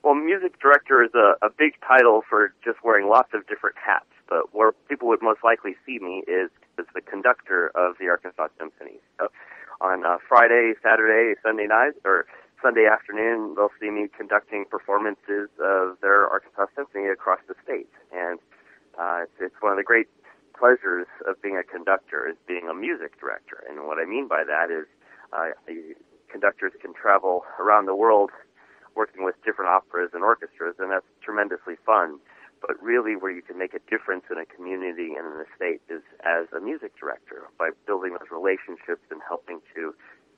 Well, music director is a big title for just wearing lots of different hats, but where people would most likely see me is as the conductor of the Arkansas Symphony. So on Friday, Saturday, Sunday night, or Sunday afternoon, they'll see me conducting performances of their Arkansas Symphony across the state. And it's one of the great pleasures of being a conductor is being a music director. And what I mean by that is conductors can travel around the world working with different operas and orchestras, and that's tremendously fun. But really where you can make a difference in a community and in a state is as a music director, by building those relationships and helping to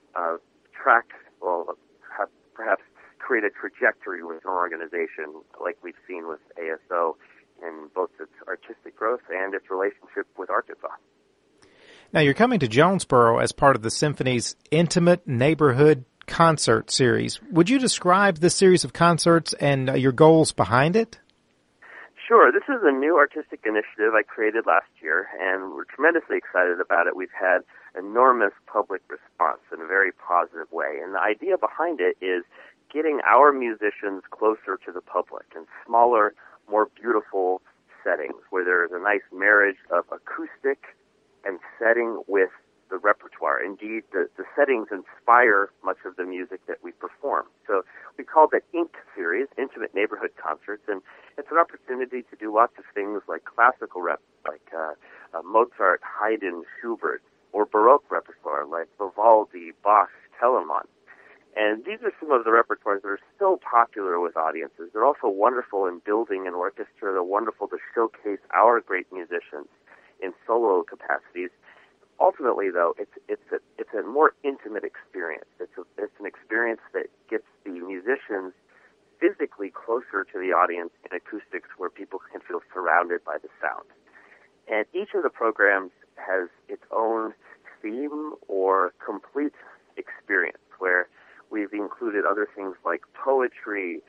perhaps create a trajectory with an organization like we've seen with ASO in both its artistic growth and its relationship with Arkansas. Now, you're coming to Jonesboro as part of the Symphony's Intimate Neighborhood Concert Series. Would you describe this series of concerts and your goals behind it? Sure. This is a new artistic initiative I created last year, and we're tremendously excited about it. We've had enormous public response in a very positive way, and the idea behind it is getting our musicians closer to the public in smaller, more beautiful settings where there is a nice marriage of acoustic and setting with the repertoire. Indeed, the settings inspire much of the music that we perform. So we call that INC series, Intimate Neighborhood Concerts, and it's an opportunity to do lots of things like classical rep, like Mozart, Haydn, Schubert, or Baroque repertoire like Vivaldi, Bach, Telemann. And these are some of the repertoires that are so popular with audiences. They're also wonderful in building an orchestra. They're wonderful to showcase our great musicians in solo capacities. Ultimately, though, it's a more intimate experience. It's an experience that gets the musicians physically closer to the audience in acoustics where people can feel surrounded by the sound. And each of the programs has its own theme or complete experience where we've included other things like poetry,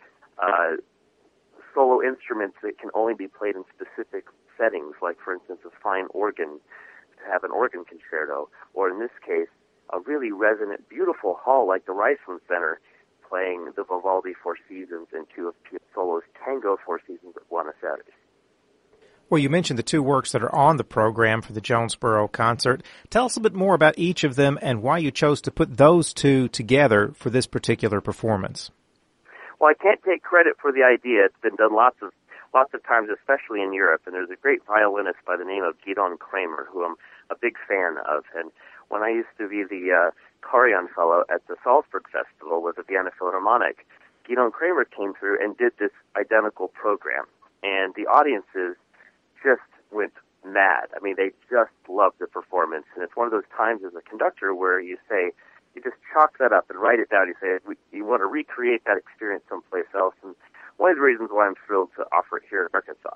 solo instruments that can only be played in specific settings, like, for instance, a fine organ, to have an organ concerto, or in this case, a really resonant, beautiful hall like the Riceland Center playing the Vivaldi Four Seasons and two of Piazzolla's Tango Four Seasons at Buenos Aires. Well, you mentioned the two works that are on the program for the Jonesboro concert. Tell us a bit more about each of them and why you chose to put those two together for this particular performance. Well, I can't take credit for the idea. It's been done lots of times, especially in Europe, and there's a great violinist by the name of Gidon Kramer, who I'm a big fan of. And when I used to be the Karajan Fellow at the Salzburg Festival with the Vienna Philharmonic, Gidon Kramer came through and did this identical program, and the audiences just went mad. I mean, they just loved the performance, and it's one of those times as a conductor where you just chalk that up and write it down. You say you want to recreate that experience someplace else, and one of the reasons why I'm thrilled to offer it here in Arkansas.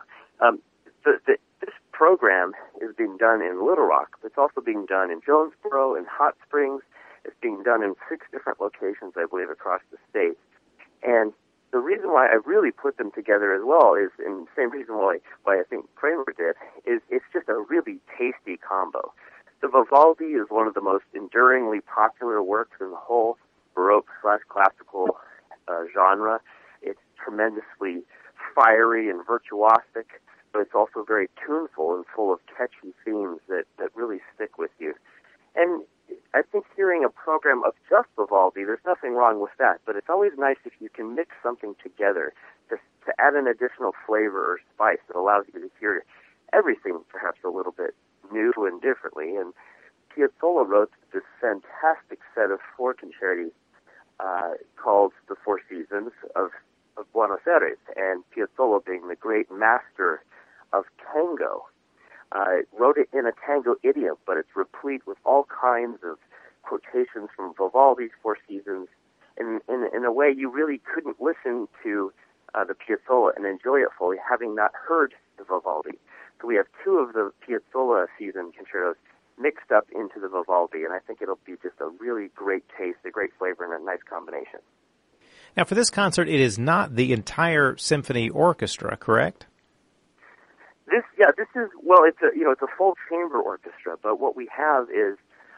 This program is being done in Little Rock, but it's also being done in Jonesboro, in Hot Springs. It's being done in 6 different locations, I believe, across the state. And the reason why I really put them together as well is, and the same reason why I think Kramer did, is it's just a really tasty combo. The Vivaldi is one of the most enduringly popular works in the whole Baroque/classical genre. It's tremendously fiery and virtuosic, but it's also very tuneful and full of catchy themes that really stick with you. And I think hearing a program of just Vivaldi, there's nothing wrong with that, but it's always nice if you can mix something together to add an additional flavor or spice that allows you to hear everything perhaps a little bit new and differently. And Piazzolla wrote this fantastic set of 4 concerti called the Four Seasons of Buenos Aires, and Piazzolla, being the great master of tango, wrote it in a tango idiom, but it's replete with all kinds of quotations from Vivaldi's Four Seasons, in a way you really couldn't listen to the Piazzolla and enjoy it fully, having not heard the Vivaldi. So we have 2 of the Piazzolla season concertos mixed up into the Vivaldi, and I think it'll be just a really great taste, a great flavor, and a nice combination. Now, for this concert, it is not the entire symphony orchestra, correct? This is it's a full chamber orchestra, but what we have is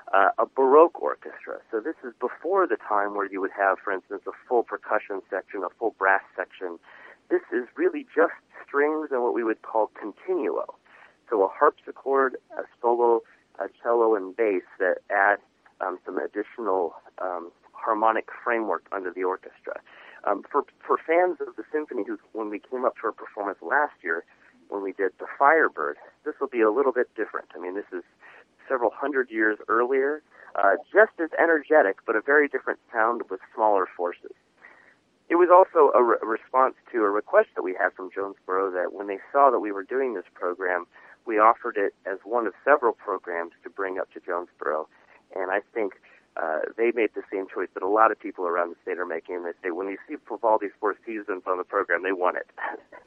a Baroque orchestra. So this is before the time where you would have, for instance, a full percussion section, a full brass section. This is really just strings and what we would call continuo. So a harpsichord, a solo, a cello, and bass that add some additional harmonic framework under the orchestra. For fans of the symphony, when we came up to our performance last year, when we did the Firebird, this will be a little bit different. I mean, this is several hundred years earlier, just as energetic, but a very different sound with smaller forces. It was also a response to a request that we had from Jonesboro that when they saw that we were doing this program, we offered it as one of several programs to bring up to Jonesboro. And I think they made the same choice that a lot of people around the state are making. They say when you see Vivaldi's Four Seasons on the program, they want it.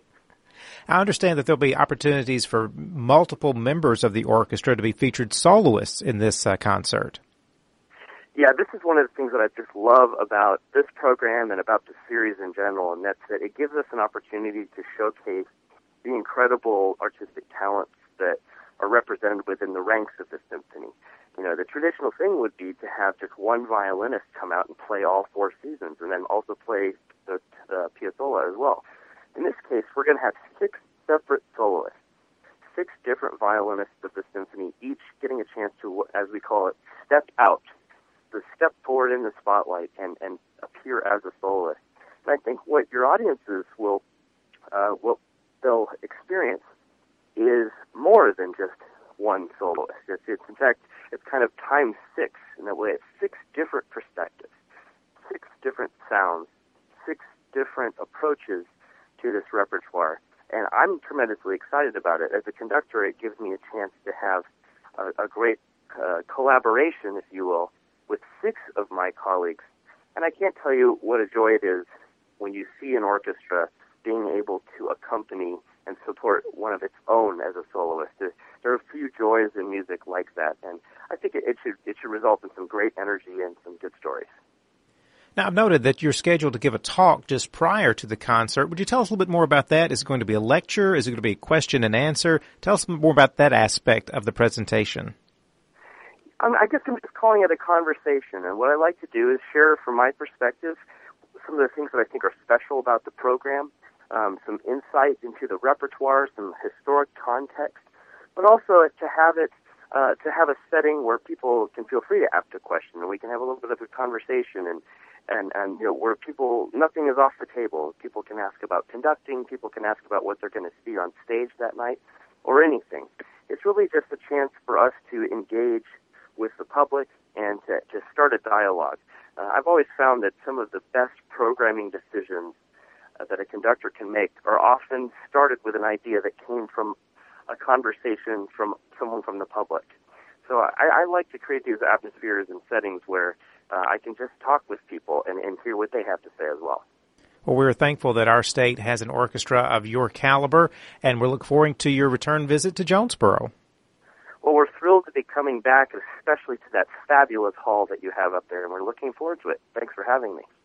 I understand that there'll be opportunities for multiple members of the orchestra to be featured soloists in this concert. Yeah, this is one of the things that I just love about this program and about the series in general, and that's that it gives us an opportunity to showcase the incredible artistic talents that are represented within the ranks of the symphony. You know, the traditional thing would be to have just one violinist come out and play all four seasons and then also play the piazzolla as well. In this case, we're going to have 6 separate soloists, 6 different violinists of the symphony, each getting a chance to, as we call it, step out, to step forward in the spotlight and appear as a soloist. And I think what your audiences what they'll experience is more than just one soloist. It's in fact, it's kind of times 6 in that way. It's 6 different perspectives, 6 different sounds, 6 different approaches to this repertoire, and I'm tremendously excited about it. As a conductor, it gives me a chance to have a great collaboration, if you will, with 6 of my colleagues. And I can't tell you what a joy it is when you see an orchestra being able to accompany and support one of its own as a soloist. There are few joys in music like that, and I think it should result in some great energy and some good stories. Now, I've noted that you're scheduled to give a talk just prior to the concert. Would you tell us a little bit more about that? Is it going to be a lecture? Is it going to be a question and answer? Tell us more about that aspect of the presentation. I guess I'm just calling it a conversation, and what I like to do is share from my perspective some of the things that I think are special about the program, some insight into the repertoire, some historic context, but also to have a setting where people can feel free to ask a question, and we can have a little bit of a conversation, and you know, where nothing is off the table. People can ask about conducting, people can ask about what they're going to see on stage that night, or anything. It's really just a chance for us to engage with the public and to start a dialogue. I've always found that some of the best programming decisions that a conductor can make are often started with an idea that came from a conversation from someone from the public. So I like to create these atmospheres and settings where I can just talk with people and hear what they have to say as well. Well, we're thankful that our state has an orchestra of your caliber, and we're looking forward to your return visit to Jonesboro. Well, we're thrilled to be coming back, especially to that fabulous hall that you have up there, and we're looking forward to it. Thanks for having me.